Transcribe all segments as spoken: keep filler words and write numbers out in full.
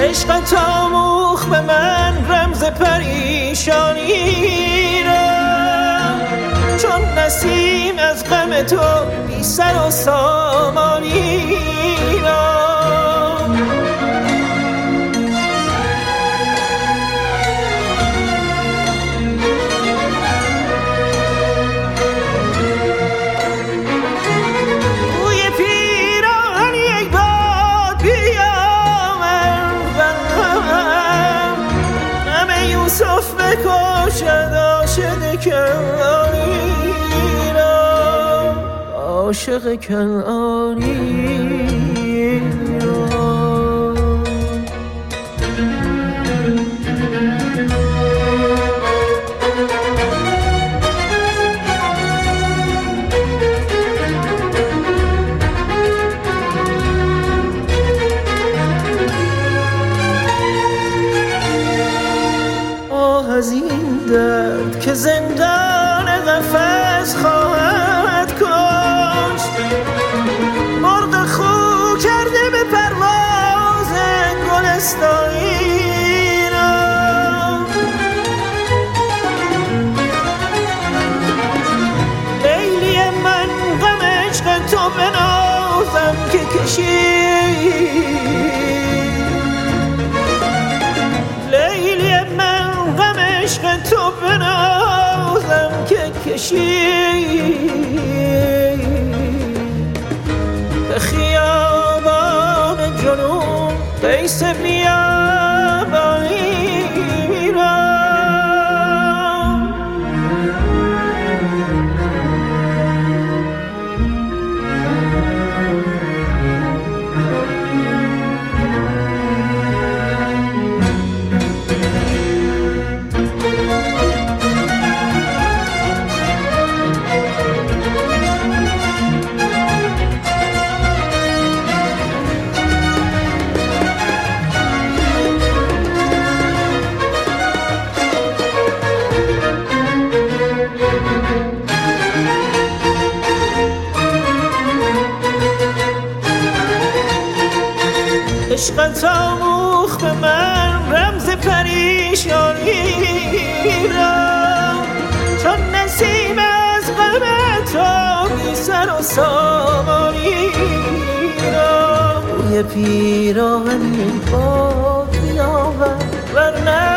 عشقت آموخت به من رمز پریشانی را، چون نسیم از غم تو بی سر و سامانی را. یوسف بکشد عاشق کنعانی را، عاشق کنعانی را. از این درد که زندان قفس خواهد کشت، مرغ خو کرده به پرواز گلستانی را. لیلی من غم عشق تو به نازم که کشید، عشق تو بنازم که کشید. به خیابان جنون قیس بیابانی میرم. عشقت آموخت به من رمز پریشانی را، چون نسیم از غم تو بی سر و سامانی را. بوی پیراهنی باد بیاورد ورنه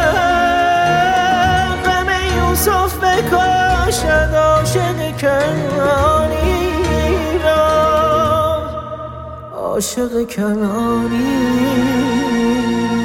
غم یوسف بکشد عاشق کنعانی را، عاشق کنعانی.